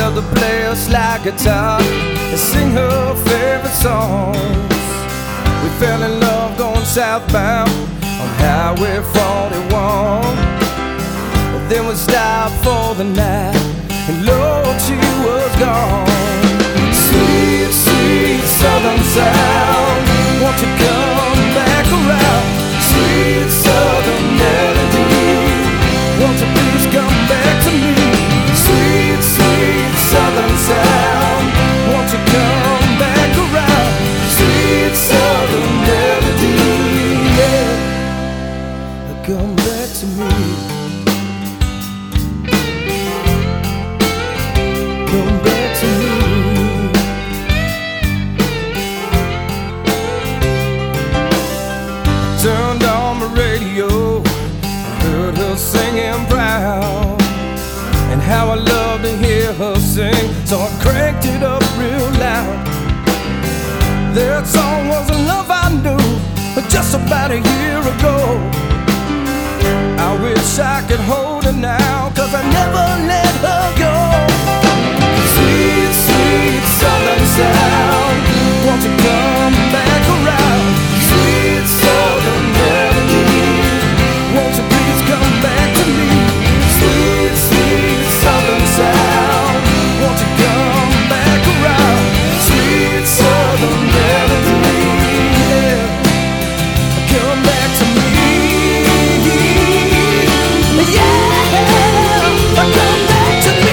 her to play a slide guitar and sing her favorite songs. We fell in love going southbound on Highway 41. Then we stopped for the night, and Lord, she was gone. Sweet, sweet southern sound, won't you come back around? Sweet southern melody, won't you please come back to me? Sweet, sweet southern sound, won't you come back around? Sweet southern melody, yeah, come back to me. Come back to me. Turned on the radio, heard her singing proud, and how I love to hear her sing, so I cranked it up real loud. That song was a love I knew just about a year ago. I wish I could hold her now, 'cause I never let her go. Sweet, sweet southern sound, won't you come back around? Sweet southern melody, won't you please come back to me? Sweet, sweet southern sound, won't you come back around? Sweet southern melody, yeah, come back to me. Yeah, come back to me.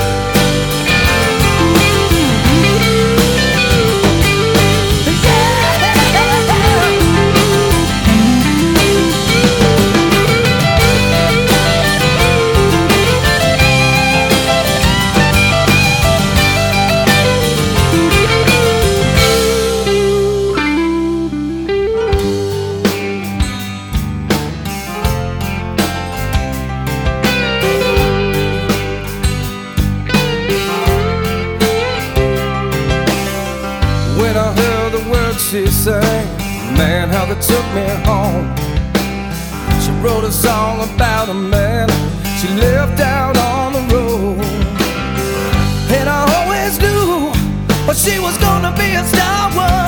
When I heard the words she sang, man, how they took me home. She wrote a song about a man she left out on the road. And I always knew, but she was gonna be a star one